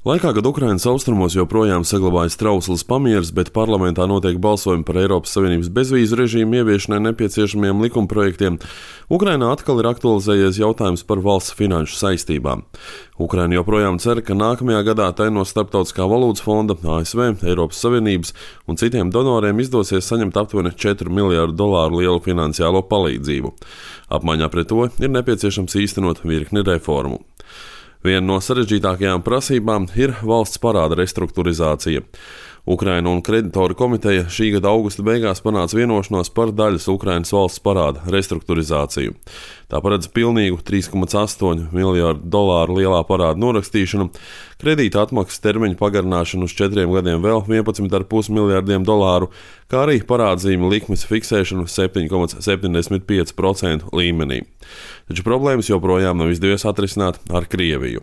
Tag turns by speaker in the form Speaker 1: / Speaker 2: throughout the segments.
Speaker 1: Laikā, kad Ukrainas austrumos joprojām saglabājas trausls pamieris, bet parlamentā notiek balsojumi par Eiropas Savienības bezvīzu režīmu ieviešanai nepieciešamiem likumprojektiem, Ukrainā atkal ir aktualizējies jautājums par valsts finanšu saistībām. Ukraina joprojām cer, ka nākamajā gadā tai no Starptautiskā valūtas fonda, ASV, Eiropas Savienības un citiem donoriem izdosies saņemt aptuveni $4 miljārdu lielu finansiālo palīdzību. Apmaiņā pret to ir nepieciešams īstenot virkni reformu. Viena no sarežģītākajām prasībām ir valsts parāda restruktūrizācija. Ukraina un kreditoru komiteja šī gada augusta beigās panāca vienošanos par daļas Ukrainas valsts parāda restruktūrizāciju. Tā paredz pilnīgu $3,8 miljārdu lielā parāda norakstīšanu, kredīta atmaksas termiņu pagarināšanu uz 4 gadiem vēl $11,5 miljārdiem, kā arī parādzīmu likmes fiksēšanu 7,75% līmenī. Taču problēmas joprojām nav izdevies atrisināt ar Krieviju.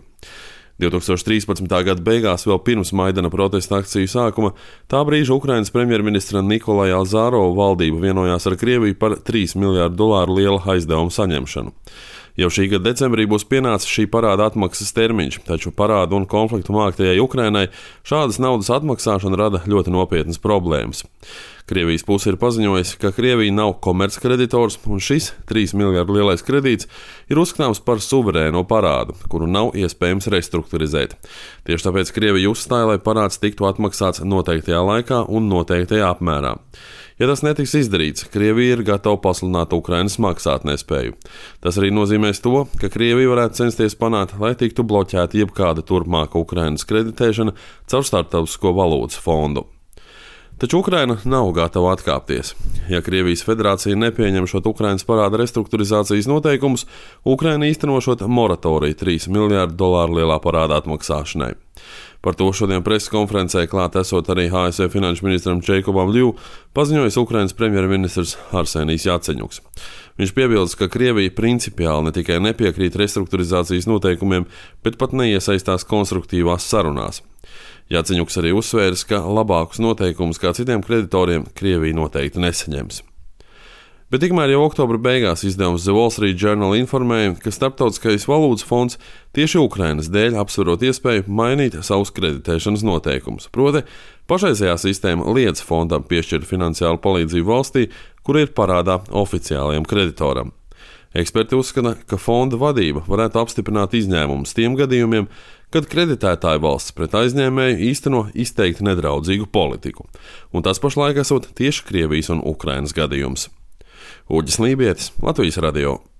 Speaker 1: 2013. gada beigās, vēl pirms Maidana protesta akciju sākuma, tā brīža Ukrainas premjerministra Nikolaja Azārova valdība vienojās ar Krieviju par $3 miljārdu lielu aizdevumu saņemšanu. Jau šī gada decembrī būs pienācis šī parāda atmaksas termiņš, taču parādu un konfliktu māktajai Ukrainai šādas naudas atmaksāšana rada ļoti nopietnas problēmas. Krievijas puse ir paziņojusi, ka Krievija nav komerckreditors, un šis $3 miljārdu lielais kredīts ir uzskatāms par suverēno parādu, kuru nav iespējams restruktūrizēt. Tieši tāpēc Krievija uzstāja, lai parāds tiktu atmaksāts noteiktajā laikā un noteiktajā apmērā. Ja tas netiks izdarīts, Krievija ir gatava pasludināt Ukrainas maksātnespēju. Tas arī nozīmēs to, ka Krievija varētu censties panākt, lai tiktu bloķēta jebkāda turpmāka Ukrainas kreditēšana caur Starptautisko valūtas fondu. Taču Ukraina nav gatava atkāpties. Ja Krievijas federācija nepieņemšot Ukrainas parāda restruktūrizācijas noteikumus, Ukraina īstenošot moratoriju $3 miljārdu lielā parāda atmaksāšanai. Par to šodien preses konferencē klāt esot arī ASV finanšu ministram Džeikobam Ļu, paziņojis Ukrainas premjerministrs Arsenijs Jaceņuks. Viņš piebilst, ka Krievija principiāli ne tikai nepiekrīt restruktūrizācijas noteikumiem, bet pat neiesaistās konstruktīvās sarunās. Jaceņuks arī uzsvērs, ka labākus noteikumus kā citiem kreditoriem Krievija noteikti nesaņems. Bet tikmēr jau oktobra beigās izdevums The Wall Street Journal informēja, ka Starptautiskais valūtas fonds tieši Ukrainas dēļ apsverot iespēju mainīt savus kreditēšanas noteikumus. Proti, pašreizējā sistēma liedz fondam piešķirt finansiālu palīdzību valstī, kur ir parādā oficiālajam kreditoram. Eksperti uzskata, ka fonda vadība varētu apstiprināt izņēmumus tiem gadījumiem, kad kreditētāja valsts pret aizņēmēju īsteno izteikti nedraudzīgu politiku, un tas pašlaik esot tieši Krievijas un Ukrainas gadījums. Uģis Lībietis, Latvijas radio.